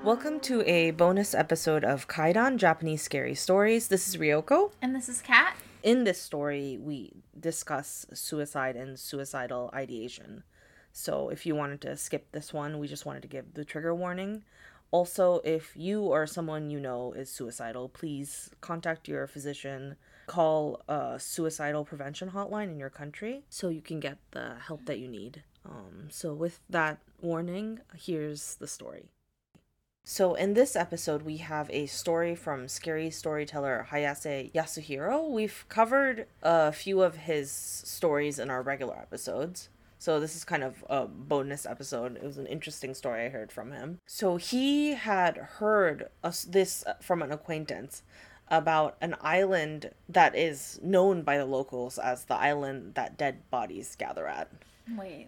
Welcome to a bonus episode of Kaidan Japanese Scary Stories. This is Ryoko. And this is Kat. In this story, we discuss suicide and suicidal ideation. So if you wanted to skip this one, we just wanted to give the trigger warning. Also, if you or someone you know is suicidal, please contact your physician. Call a suicidal prevention hotline in your country so you can get the help that you need. So with that warning, here's the story. So in this episode, we have a story from scary storyteller Hayase Yasuhiro. We've covered a few of his stories in our regular episodes. So this is kind of a bonus episode. It was an interesting story I heard from him. So he had heard this from an acquaintance about an island that is known by the locals as the island that dead bodies gather at. Wait,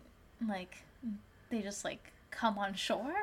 they just, come on shore?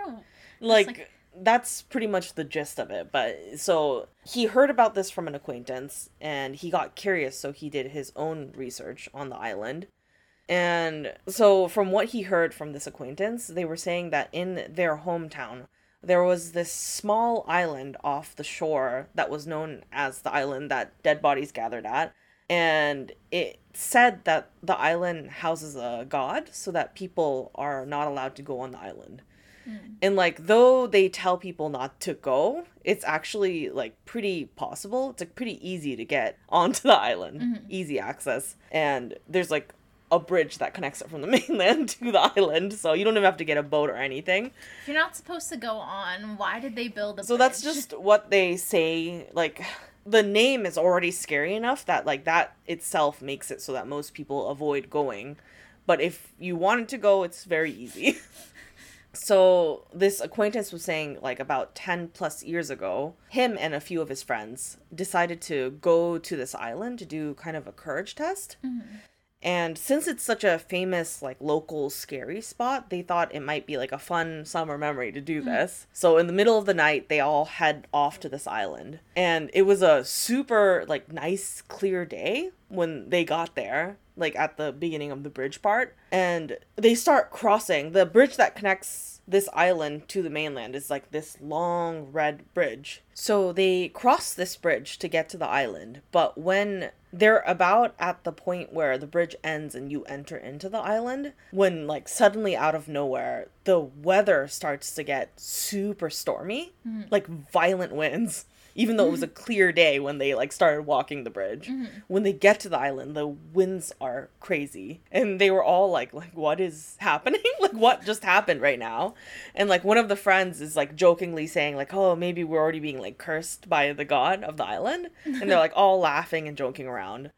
That's pretty much the gist of it. But so he heard about this from an acquaintance and he got curious, so he did his own research on the island. And so from what he heard from this acquaintance, they were saying that in their hometown, there was this small island off the shore that was known as the island that dead bodies gathered at. And it said that the island houses a god, so that people are not allowed to go on the island. And, though they tell people not to go, it's actually, pretty possible. It's, pretty easy to get onto the island. Mm-hmm. Easy access. And there's, a bridge that connects it from the mainland to the island, so you don't even have to get a boat or anything. If you're not supposed to go on, why did they build a bridge? So that's just what they say, the name is already scary enough that, that itself makes it so that most people avoid going. But if you wanted to go, it's very easy. So this acquaintance was saying, about 10 plus years ago, him and a few of his friends decided to go to this island to do kind of a courage test. Mm-hmm. And since it's such a famous, local scary spot, they thought it might be, a fun summer memory to do this. So in the middle of the night, they all head off to this island. And it was a super, nice, clear day when they got there, at the beginning of the bridge part. And they start crossing. The bridge that connects this island to the mainland is, this long red bridge. So they cross this bridge to get to the island. But when they're about at the point where the bridge ends and you enter into the island, when, suddenly out of nowhere, the weather starts to get super stormy, violent winds. Even though it was a clear day when they, started walking the bridge. Mm-hmm. When they get to the island, the winds are crazy. And they were all like, what is happening? What just happened right now? And, one of the friends is, jokingly saying, oh, maybe we're already being, cursed by the god of the island. And they're, all laughing and joking around.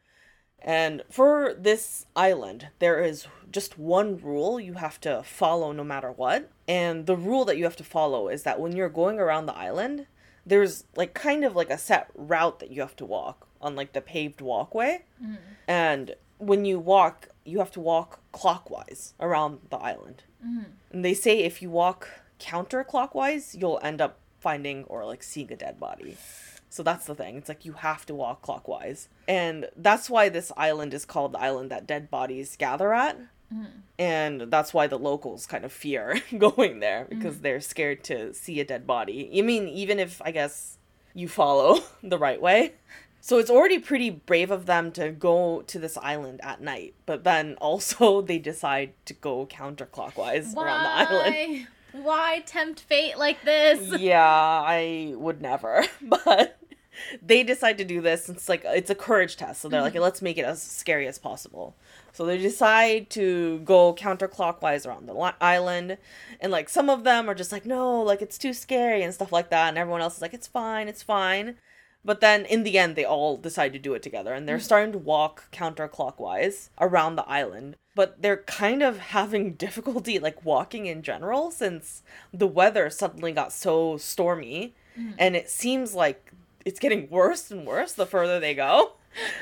And for this island, there is just one rule you have to follow no matter what. And the rule that you have to follow is that when you're going around the island, there's kind of a set route that you have to walk on the paved walkway. Mm. And when you walk, you have to walk clockwise around the island. Mm. And they say if you walk counterclockwise, you'll end up finding or seeing a dead body. So that's the thing. It's you have to walk clockwise. And that's why this island is called the island that dead bodies gather at. Mm. And that's why the locals kind of fear going there, because they're scared to see a dead body. I mean, even if, I guess, you follow the right way. So it's already pretty brave of them to go to this island at night. But then also they decide to go counterclockwise around the island. Why tempt fate like this? Yeah, I would never. But they decide to do this. It's it's a courage test. So they're let's make it as scary as possible. So they decide to go counterclockwise around the island. And, some of them are just no, it's too scary and stuff like that. And everyone else is it's fine, it's fine. But then, in the end, they all decide to do it together. And they're starting to walk counterclockwise around the island. But they're kind of having difficulty, walking in general, since the weather suddenly got so stormy. Mm. And it seems it's getting worse and worse the further they go.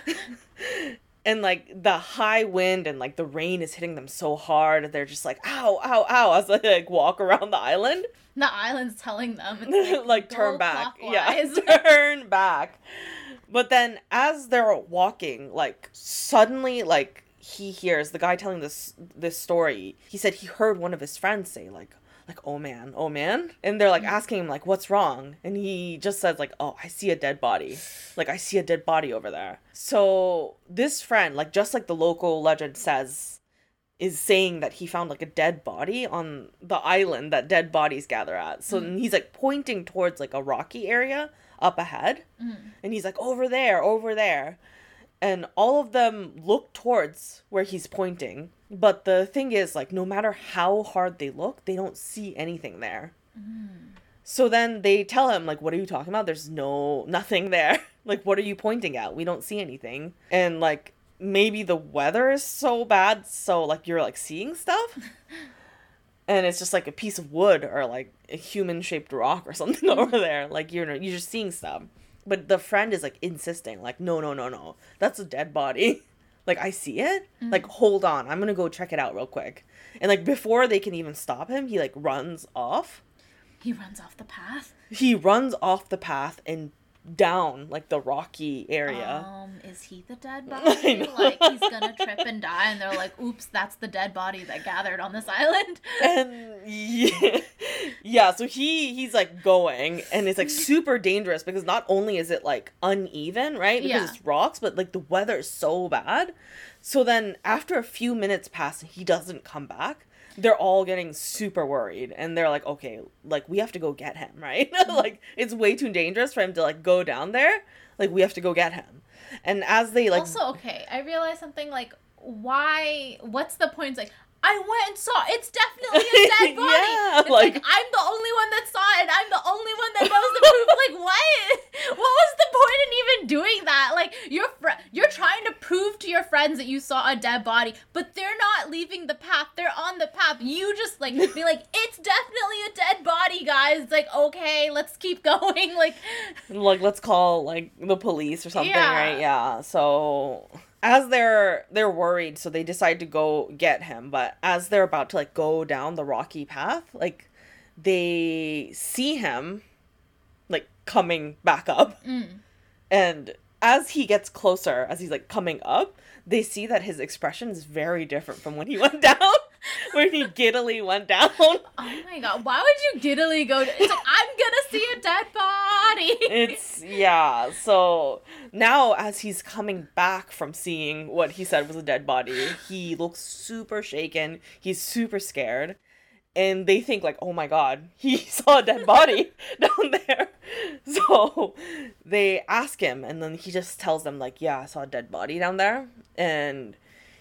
And, the high wind and, the rain is hitting them so hard. They're just ow, ow, ow, as they, walk around the island. The island's telling them. It's turn back. Yeah, turn back. But then, as they're walking, suddenly, he hears, the guy telling this story, he said he heard one of his friends say, like, oh man. And they're like asking him like, what's wrong? And he just says like, oh, I see a dead body. Like, I see a dead body over there. So this friend, like, just like the local legend says, is saying that he found like a dead body on the island that dead bodies gather at. So he's like pointing towards like a rocky area up ahead. And he's like, over there. And all of them look towards where he's pointing. But the thing is, like, no matter how hard they look, they don't see anything there. So then they tell him, like, what are you talking about? There's nothing there. Like, what are you pointing at? We don't see anything. And, like, maybe the weather is so bad, so, like, you're, like, seeing stuff. And it's just, like, a piece of wood or, like, a human-shaped rock or something over there. Like, you're just seeing stuff. But the friend is, like, insisting, like, no. That's a dead body. Like, I see it. Like, hold on. I'm gonna go check it out real quick. And, like, before they can even stop him, he, like, runs off. He runs off the path? He runs off the path and down, like, the rocky area. Is he the dead body? Like, he's gonna trip and die, and they're like, oops, that's the dead body that gathered on this island. And yeah, so he's like going, and it's like super dangerous because not only is it like uneven, right? Because it's rocks, but like the weather is so bad. So then after a few minutes pass and he doesn't come back, they're all getting super worried, and they're like, okay, like, we have to go get him, right? Like, it's way too dangerous for him to, like, go down there. Like, we have to go get him. And as they, like... Also, okay, I realized something, like, what's the point? It's like, I went and saw, it's definitely a dead body. Yeah, it's like, I'm the only one that saw it, and I'm the only one that knows the proof. Like, what? What was the point in even doing that? Like, you're trying to prove to your friends that you saw a dead body, but they're not leaving the path. They're on the path. You just, like, be like, it's definitely a dead body, guys. It's like, okay, let's keep going. Like, let's call, like, the police or something, right? Yeah, so... As they're worried, so they decide to go get him, but as they're about to, like, go down the rocky path, like, they see him, like, coming back up. And as he gets closer, as he's, like, coming up, they see that his expression is very different from when he went down. Where he giddily went down. Oh my god, why would you giddily go to... It's like, I'm gonna see a dead body! Yeah, so now as he's coming back from seeing what he said was a dead body, he looks super shaken, he's super scared, and they think like, oh my god, he saw a dead body down there. So they ask him, and then he just tells them like, yeah, I saw a dead body down there, and...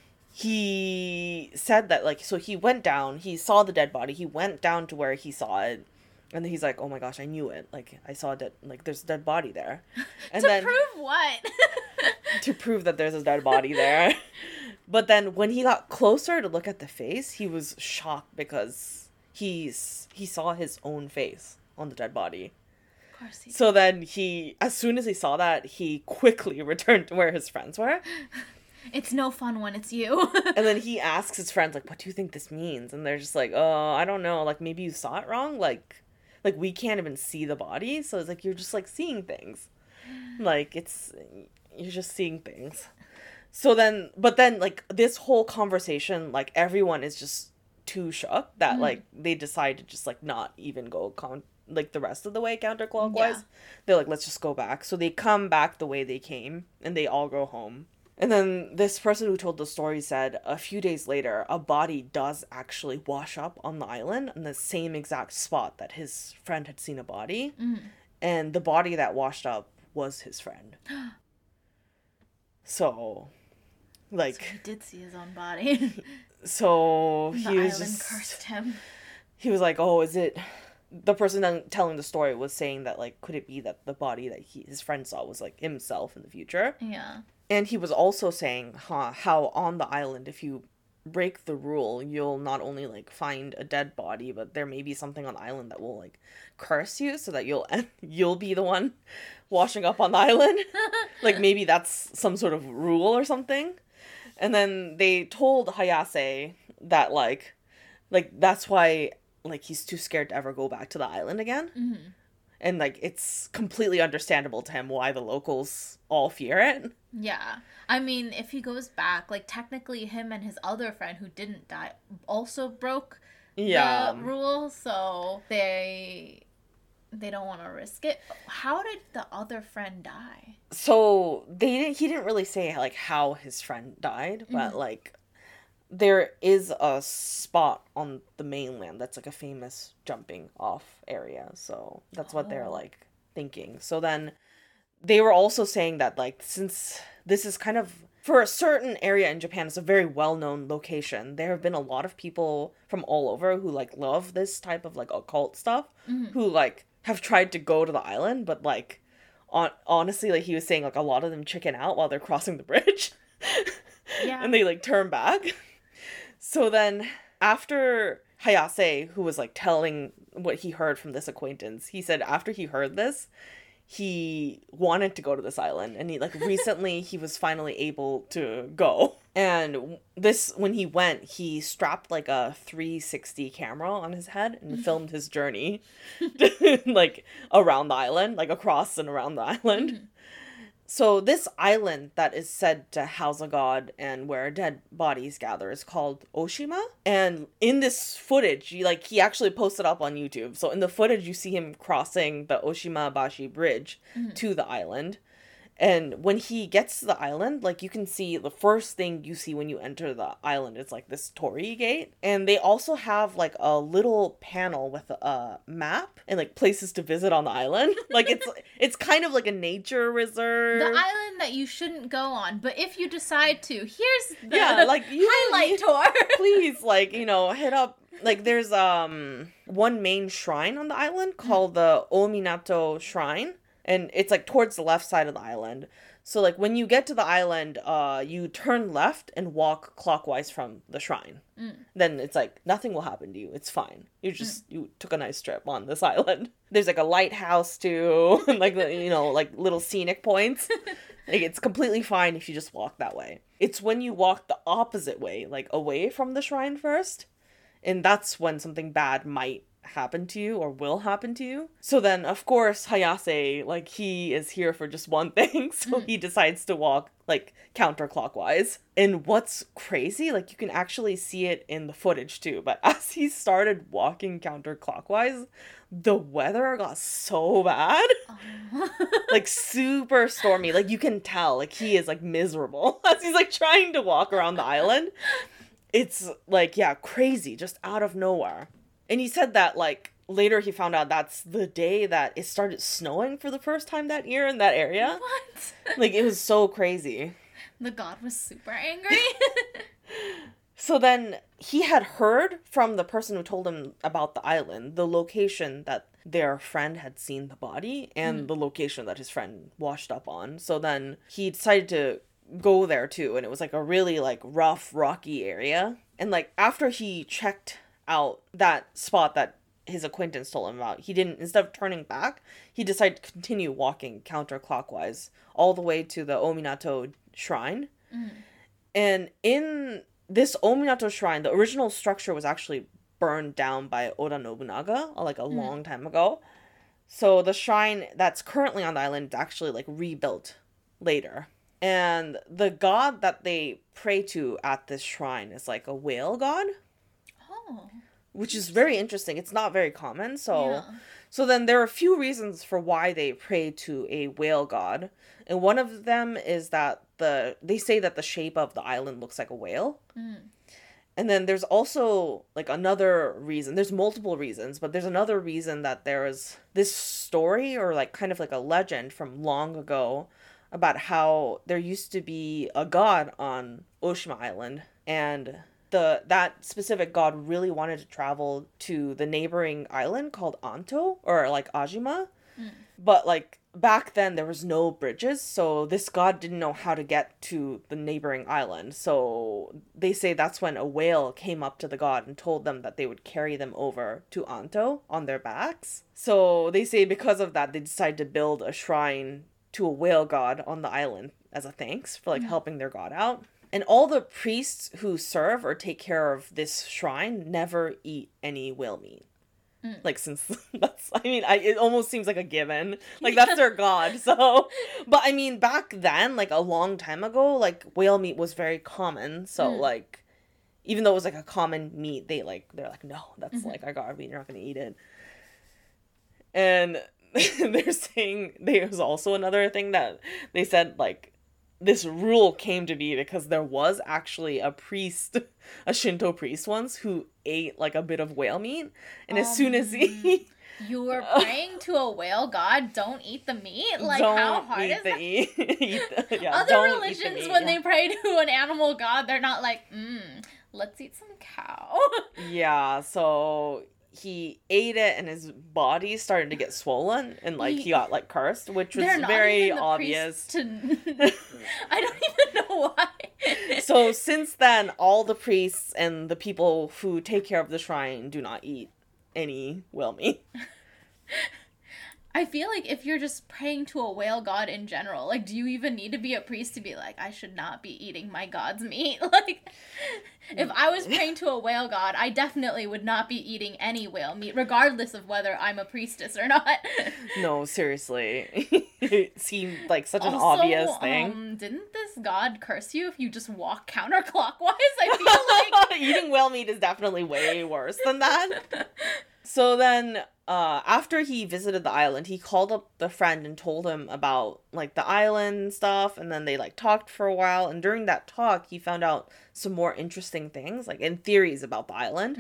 He said that, like, so he went down, he saw the dead body, he went down to where he saw it, and then he's like, oh my gosh, I knew it, like, I saw there's a dead body there. And to prove what? To prove that there's a dead body there. But then when he got closer to look at the face, he was shocked because he saw his own face on the dead body. Of course he did. So then as soon as he saw that, he quickly returned to where his friends were. It's no fun when it's you. And then he asks his friends, like, what do you think this means? And they're just like, oh, I don't know. Like, maybe you saw it wrong. Like we can't even see the body. So it's like, you're just, like, seeing things. Like, you're just seeing things. So then, but then, like, this whole conversation, like, everyone is just too shook that, like, they decide to just, like, not even go, like, the rest of the way counterclockwise. Yeah. They're like, let's just go back. So they come back the way they came, and they all go home. And then this person who told the story said a few days later, a body does actually wash up on the island in the same exact spot that his friend had seen a body. And the body that washed up was his friend. So, like... So he did see his own body. So the he was island just... cursed him. He was like, oh, is it... The person then telling the story was saying that, like, could it be that the body that his friend saw was, like, himself in the future? Yeah. And he was also saying how on the island, if you break the rule, you'll not only, like, find a dead body, but there may be something on the island that will, like, curse you so that you'll be the one washing up on the island. Like, maybe that's some sort of rule or something. And then they told Hayase that, like that's why, like, he's too scared to ever go back to the island again. Mm-hmm. And, like, it's completely understandable to him why the locals all fear it. Yeah. I mean, if he goes back, like, technically him and his other friend who didn't die also broke Yeah. the rule, so they don't want to risk it. How did the other friend die? So he didn't really say like how his friend died, but like there is a spot on the mainland that's like a famous jumping off area. So that's what they're like thinking. So then they were also saying that like since this is kind of for a certain area in Japan, it's a very well-known location. There have been a lot of people from all over who like love this type of like occult stuff who like have tried to go to the island, but like honestly, like he was saying, like a lot of them chicken out while they're crossing the bridge. Yeah. And they like turn back. So then after Hayase, who was like telling what he heard from this acquaintance, he said after he heard this, he wanted to go to this island, and he like recently he was finally able to go. And this, when he went, he strapped like a 360 camera on his head and filmed his journey like around the island, like across and around the island. So this island that is said to house a god and where dead bodies gather is called Oshima. And in this footage, he actually posted up on YouTube. So in the footage, you see him crossing the Oshima Bashi Bridge to the island. And when he gets to the island, like you can see the first thing you see when you enter the island is like this torii gate. And they also have like a little panel with a map and like places to visit on the island. Like it's kind of like a nature reserve. The island that you shouldn't go on, but if you decide to, here's the highlight tour. Please, like, hit up. Like there's one main shrine on the island called the Ominato Shrine. And it's, like, towards the left side of the island. So, like, when you get to the island, you turn left and walk clockwise from the shrine. Then it's, like, nothing will happen to you. It's fine. You took a nice trip on this island. There's, like, a lighthouse, too. And, like, like, little scenic points. Like, it's completely fine if you just walk that way. It's when you walk the opposite way, like, away from the shrine first. And that's when something bad might happen to you or will happen to you. So then of course Hayase, like he is here for just one thing, so he decides to walk like counterclockwise. And what's crazy, like you can actually see it in the footage too, but as he started walking counterclockwise, the weather got so bad. Like super stormy. Like you can tell like he is like miserable as he's like trying to walk around the island. It's like, yeah, crazy, just out of nowhere. And he said that, like, later he found out that's the day that it started snowing for the first time that year in that area. What? Like, it was so crazy. The god was super angry. So then he had heard from the person who told him about the island, the location that their friend had seen the body and the location that his friend washed up on. So then he decided to go there too. And it was, like, a really, like, rough, rocky area. And, like, after he checked out that spot that his acquaintance told him about, he didn't, instead of turning back, he decided to continue walking counterclockwise all the way to the Ominato Shrine. And in this Ominato Shrine, the original structure was actually burned down by Oda Nobunaga like a long time ago. So the shrine that's currently on the island is actually like rebuilt later. And the god that they pray to at this shrine is like a whale god. Which is very interesting. It's not very common. So then there are a few reasons for why they pray to a whale god. And one of them is that they say that the shape of the island looks like a whale. And then there's also like another reason. There's multiple reasons, but there's another reason that there is this story or like kind of like a legend from long ago about how there used to be a god on Oshima Island, and that specific god really wanted to travel to the neighboring island called Anto, or like Ajima. But like back then there was no bridges, so this god didn't know how to get to the neighboring island. So they say that's when a whale came up to the god and told them that they would carry them over to Anto on their backs. So they say because of that they decided to build a shrine to a whale god on the island as a thanks for like helping their god out. And all the priests who serve or take care of this shrine never eat any whale meat. Like, since that's, I mean, it almost seems like a given. Like, that's their god, so. But, I mean, back then, like, a long time ago, like, whale meat was very common. So, like, even though it was like a common meat, they're like, no, that's like our god meat, you're not gonna eat it. And they're saying there's also another thing that they said, like, this rule came to be because there was actually a priest, a Shinto priest once, who ate like a bit of whale meat, and as soon as he you were praying to a whale god, don't eat the meat? Like, how hard is that? Other religions, when they pray to an animal god, they're not like, let's eat some cow. Yeah, so he ate it and his body started to get swollen and like he got like cursed, which was very obvious. I don't even know why. So since then, all the priests and the people who take care of the shrine do not eat any whale meat. I feel like if you're just praying to a whale god in general, like, do you even need to be a priest to be like, I should not be eating my god's meat? Like, if I was praying to a whale god, I definitely would not be eating any whale meat, regardless of whether I'm a priestess or not. No, seriously. It seemed like such an obvious thing. Didn't this god curse you if you just walk counterclockwise? I feel like... Eating whale meat is definitely way worse than that. So then, after he visited the island, he called up the friend and told him about, like, the island and stuff, and then they, like, talked for a while, and during that talk, he found out some more interesting things, like, and theories about the island.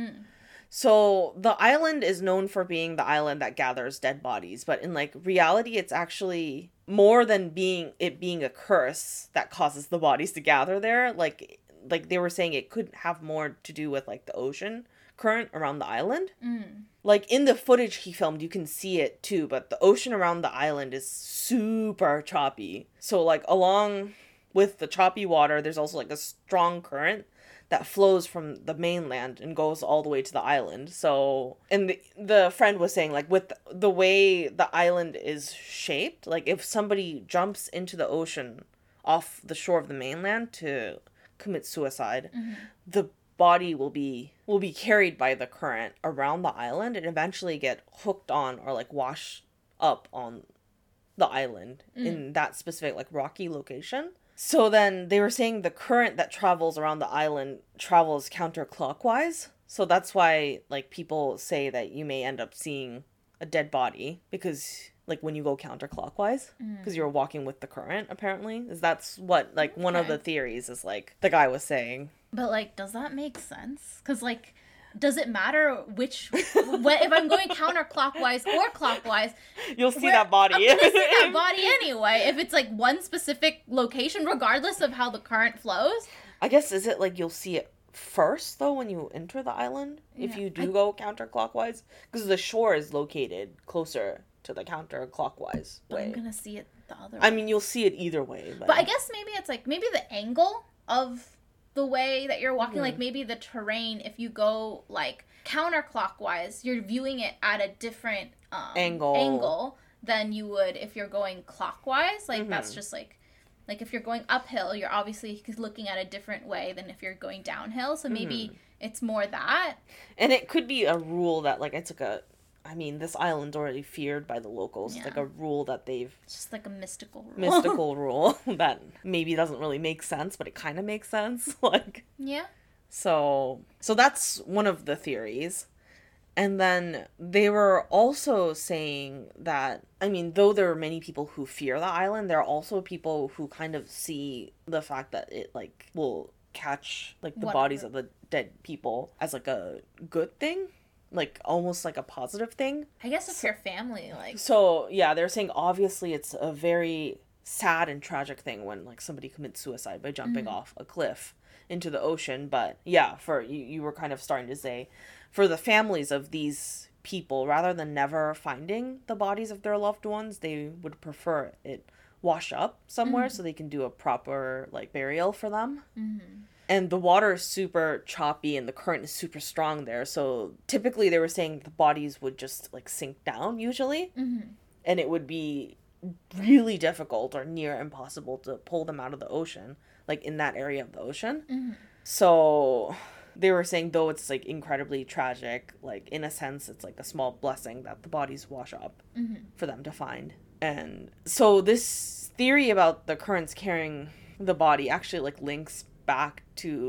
So, the island is known for being the island that gathers dead bodies, but in, like, reality, it's actually more than being a curse that causes the bodies to gather there. Like they were saying it could have more to do with, like, the ocean current around the island. Like, in the footage he filmed, you can see it too, but the ocean around the island is super choppy. So, like, along with the choppy water, there's also, like, a strong current that flows from the mainland and goes all the way to the island. So, and the friend was saying, like, with the way the island is shaped, like, if somebody jumps into the ocean off the shore of the mainland to commit suicide, the body will be carried by the current around the island and eventually get hooked on or like wash up on the island in that specific like rocky location. So then they were saying the current that travels around the island travels counterclockwise. So that's why like people say that you may end up seeing a dead body because like when you go counterclockwise because you're walking with the current, apparently. That's what like one of the theories is, like the guy was saying. But, like, does that make sense? Because, like, does it matter which... if I'm going counterclockwise or clockwise... You'll see that body. I'm going to see that body anyway. If it's, like, one specific location, regardless of how the current flows. I guess, is it, like, you'll see it first, though, when you enter the island? If you do go counterclockwise? Because the shore is located closer to the counterclockwise way. I'm going to see it the other way. I mean, you'll see it either way. But I guess maybe it's, like, maybe the angle of... the way that you're walking, like maybe the terrain, if you go like counterclockwise, you're viewing it at a different angle than you would if you're going clockwise. Like that's just like if you're going uphill, you're obviously looking at a different way than if you're going downhill. So maybe it's more that. And it could be a rule that like it's like this island's already feared by the locals. Yeah. It's like a rule that they've... It's just like a mystical rule. Mystical rule that maybe doesn't really make sense, but it kind of makes sense. Like... Yeah. So that's one of the theories. And then they were also saying that, though there are many people who fear the island, there are also people who kind of see the fact that it, like, will catch, like, the bodies of the dead people as, like, a good thing. Like, almost like a positive thing. I guess if your family, like... So, yeah, they're saying obviously it's a very sad and tragic thing when, like, somebody commits suicide by jumping off a cliff into the ocean. But, yeah, for you were kind of starting to say, for the families of these people, rather than never finding the bodies of their loved ones, they would prefer it wash up somewhere so they can do a proper, like, burial for them. And the water is super choppy and the current is super strong there. So typically they were saying the bodies would just like sink down usually. And it would be really difficult or near impossible to pull them out of the ocean, like in that area of the ocean. So they were saying though it's like incredibly tragic, like in a sense it's like a small blessing that the bodies wash up for them to find. And so this theory about the currents carrying the body actually like links back to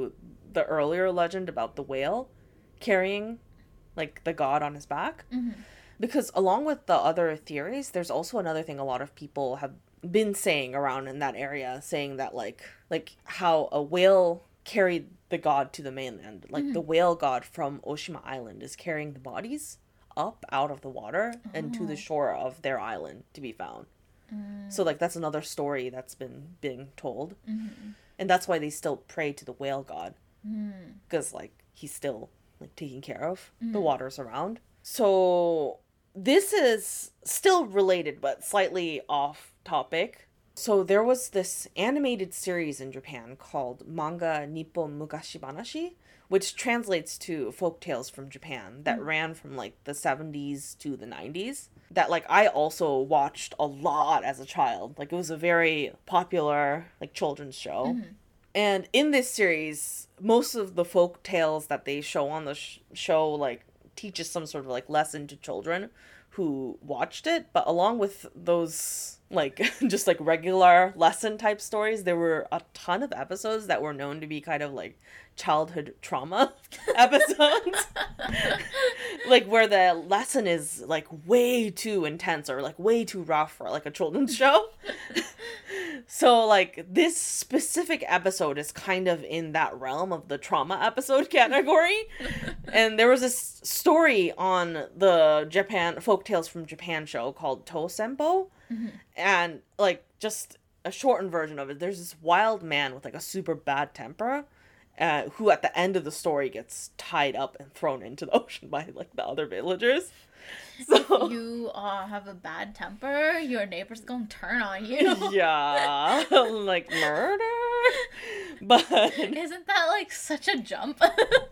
the earlier legend about the whale carrying, like, the god on his back. Mm-hmm. Because along with the other theories, there's also another thing a lot of people have been saying around in that area, saying that, like how a whale carried the god to the mainland. Like, the whale god from Oshima Island is carrying the bodies up out of the water and to the shore of their island to be found. So, like, that's another story that's been being told. And that's why they still pray to the whale god. Because, like, he's still, like, taking care of the waters around. So, this is still related, but slightly off topic. So, there was this animated series in Japan called Manga Nippon Mukashi Banashi, which translates to folk tales from Japan, that ran from, like, the 70s to the 90s. That, like, I also watched a lot as a child. Like, it was a very popular, like, children's show. And in this series, most of the folk tales that they show on the show, like, teaches some sort of, like, lesson to children who watched it. But along with those, like, just, like, regular lesson type stories, there were a ton of episodes that were known to be kind of, like, childhood trauma episodes. Like, where the lesson is, like, way too intense or, like, way too rough for, like, a children's show. So, like, this specific episode is kind of in that realm of the trauma episode category. And there was this story on the Japan Folktales from Japan show called Tosenpo. And, like, just a shortened version of it, there's this wild man with, like, a super bad temper, who at the end of the story gets tied up and thrown into the ocean by, like, the other villagers. So If you have a bad temper, your neighbor's gonna turn on you. yeah, like, murder. But Isn't that, like, such a jump?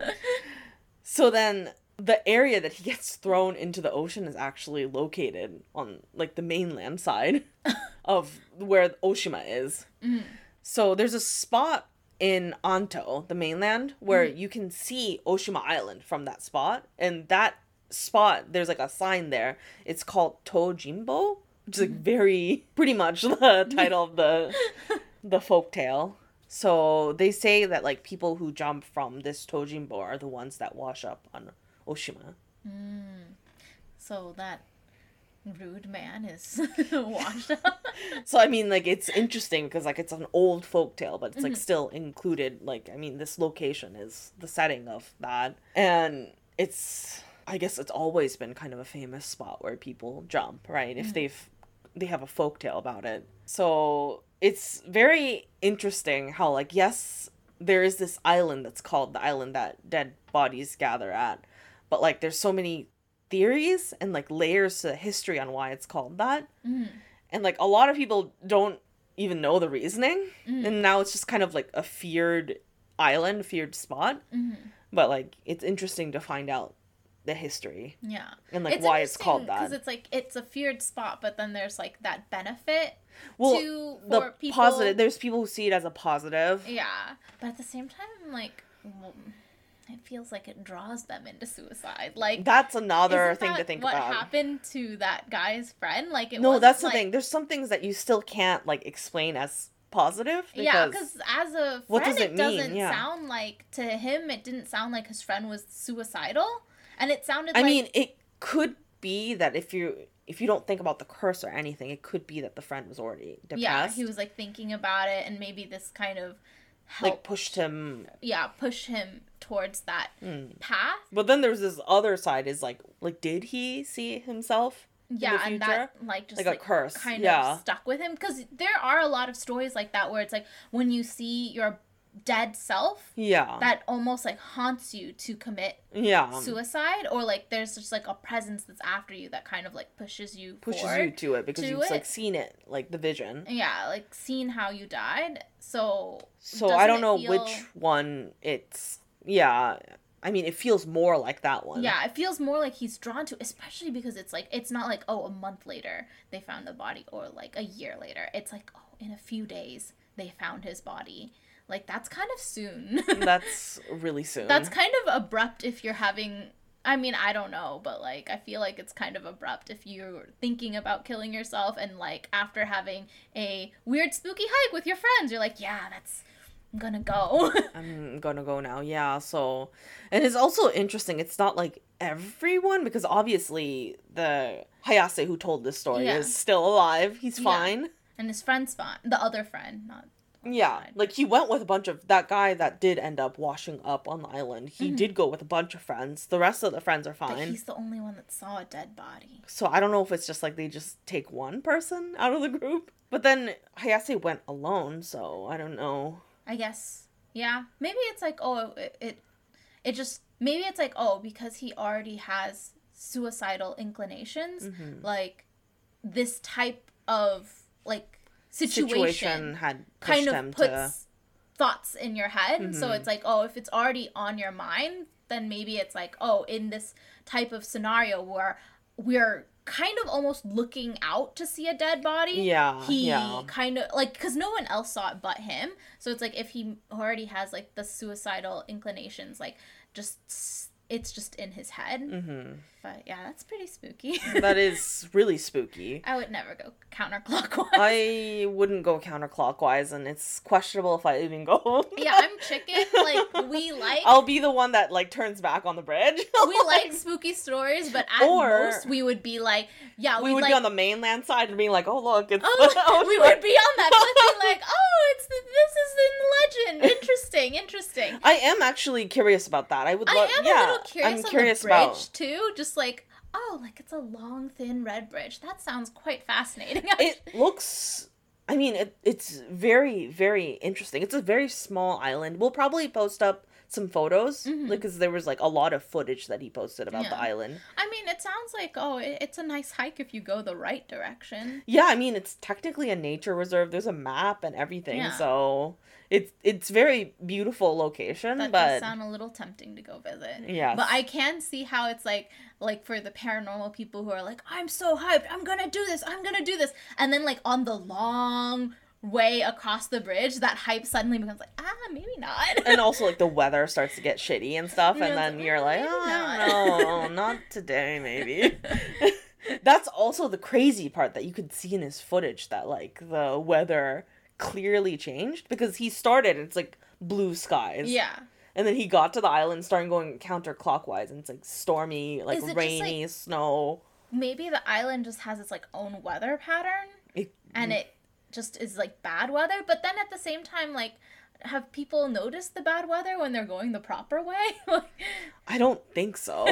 so then the area that he gets thrown into the ocean is actually located on, like, the mainland side of where Oshima is. So there's a spot in Anto, the mainland, where you can see Oshima Island from that spot. And that spot, there's, like, a sign there. It's called Tojimbo, which is, like, very, pretty much the title of the folktale. So they say that, like, people who jump from this Tojimbo are the ones that wash up on Oshima. So that rude man is washed up. So, I mean, like, it's interesting because, like, it's an old folktale, but it's, like, still included. Like, I mean, this location is the setting of that. And it's, I guess it's always been kind of a famous spot where people jump, right? If they have a folktale about it. So it's very interesting how, like, yes, there is this island that's called the island that dead bodies gather at. But, like, there's so many theories and, like, layers to the history on why it's called that. And, like, a lot of people don't even know the reasoning. And now it's just kind of, like, a feared island, feared spot. But, like, it's interesting to find out the history. Yeah. And, like, why it's called that. Because it's, like, it's a feared spot, but then there's, like, that benefit for people. Positive. There's people who see it as a positive. Yeah. But at the same time, like, well, it feels like it draws them into suicide. Like, that's another thing to think what about. What happened to that guy's friend? Like, it no, that's the like, thing. There's some things that you still can't, like, explain as positive. Because as a friend, it doesn't mean? sound like, to him, it didn't sound like his friend was suicidal. And it sounded I mean, it could be that if you don't think about the curse or anything, it could be that the friend was already depressed. Yeah, he was, like, thinking about it, and maybe this kind of like, pushed him. Yeah, push him towards that path. But then there's this other side is, like, did he see himself in the and that, like, just, like, a curse. Kind of stuck with him. Because there are a lot of stories like that where it's, like, when you see your dead self, that almost, like, haunts you to commit suicide, or, like, there's just, like, a presence that's after you that kind of, like, pushes you to it because you've like seen it, like, the vision, like, seen how you died. So I don't know which one it's. I mean, it feels more like that one. Yeah, it feels more like he's drawn to, especially because it's, like, it's not like, oh, a month later they found the body, or, like, a year later. It's like, oh, in a few days they found his body. Like, that's kind of soon. That's really soon. That's kind of abrupt if you're having... I mean, I don't know, but, like, I feel like it's kind of abrupt if you're thinking about killing yourself and, like, after having a weird, spooky hike with your friends, you're like, yeah, I'm gonna go. I'm gonna go now. Yeah, so, and it's also interesting. It's not like everyone, because obviously the Hayase who told this story Yeah. is still alive. He's Yeah. fine. And his friend's fine. The other friend, not. Yeah, Fine. like he went with a bunch of, that guy that did end up washing up on the island. He Mhm. did go with a bunch of friends. The rest of the friends are But fine. he's the only one that saw a dead body. So I don't know if it's just like they just take one person out of the group. But then Hayase went alone, so I don't know. I guess. Yeah. Maybe it's like, oh, it just, maybe it's like, oh, because he already has suicidal inclinations, Mhm. like this type of like situation Had pushed kind him of to. puts thoughts in your head. So Mhm. it's like, oh, if it's already on your mind, then maybe it's like, oh, in this type of scenario where we're kind of almost looking out to see a dead body. Yeah, He yeah. kind of like, because no one else saw it but him. So it's like if he already has like the suicidal inclinations, like just it's just in his head. Mm-hmm. But yeah, that's pretty spooky. That is really spooky. I would never go counterclockwise. I wouldn't go counterclockwise, and it's questionable if I even go. Yeah, I'm chicken. Like we like. I'll be the one that like turns back on the bridge. We like spooky stories, but at Or- most we would be like, yeah, we we'd would like, be on the mainland side and being like, "Oh look, it's." oh, we shit. would be on that cliff, being like, oh, this is in legend. Interesting. I am actually curious about that. I would. I love. am Yeah, a little curious I'm on curious the bridge about. too. Just like, oh, like it's a long, thin red bridge. That sounds quite fascinating. It looks. I mean, it's very, very interesting. It's a very small island. We'll probably post up some photos, Mhm. because there was like a lot of footage that he posted about the Yeah. island. I mean, it sounds like, oh, it's a nice hike if you go the right direction. Yeah, I mean, it's technically a nature reserve. There's a map and everything, Yeah. so it's very beautiful location. That but does sound a little tempting to go visit. yes. But I can see how it's like for the paranormal people who are like, I'm so hyped, I'm gonna do this. And then like on the long way across the bridge, that hype suddenly becomes like, maybe not. And also, like, the weather starts to get shitty and stuff, Yeah, and it's then like, you're like, maybe oh, no, not today, maybe. That's also the crazy part that you could see in his footage, that, like, the weather clearly changed, because he started, it's, like, blue skies. Yeah. And then he got to the island, starting going counterclockwise, and it's, like, stormy, like, Is it just, rainy, snow. Maybe the island just has its like own weather pattern, It, and it just is like bad weather. But then at the same time, like, have people noticed the bad weather when they're going the proper way? I don't think so.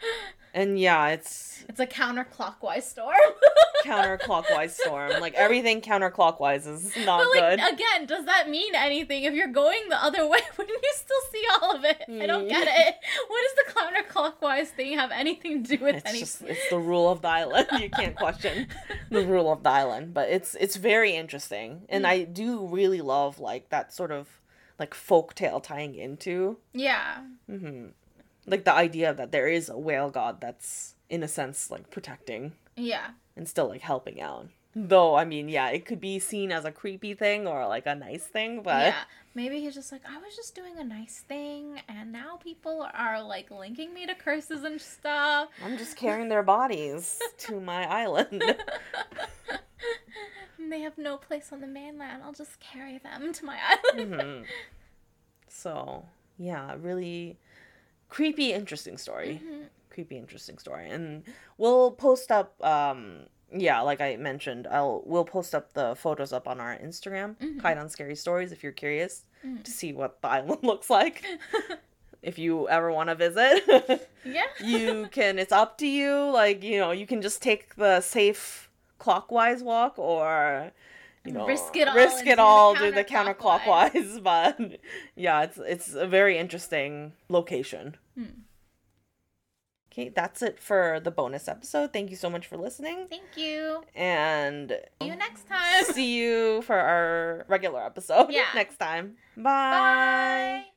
And yeah, it's It's a counterclockwise storm. counterclockwise storm. Like, everything counterclockwise is not But like good. again, does that mean anything? If you're going the other way, wouldn't you still see all of it? I don't get it. What does the counterclockwise thing have anything to do with anything? It's the rule of the island. You can't question the rule of the island. But it's very interesting. And I do really love, like, that sort of, like, folktale tying into. Yeah. Like, the idea that there is a whale god that's, in a sense, like, protecting Yeah. and still, like, helping out. Though, I mean, yeah, it could be seen as a creepy thing or, like, a nice thing, but... Yeah. Maybe he's just like, I was just doing a nice thing, and now people are, like, linking me to curses and stuff. I'm just carrying their bodies to my island. And they have no place on the mainland. I'll just carry them to my island. So, yeah, really creepy, interesting story. Creepy, interesting story. And we'll post up, yeah, like I mentioned, we'll post up the photos up on our Instagram, Kite on Scary Stories, if you're curious to see what the island looks like. If you ever want to visit, Yeah. you can, it's up to you. Like, you know, you can just take the safe clockwise walk, or, you know, Risk it do all and the counterclockwise. But yeah, it's a very interesting location. Okay, that's it for the bonus episode. Thank you so much for listening, Thank you. and See you next time. see you for our regular episode Yeah. next time. Bye.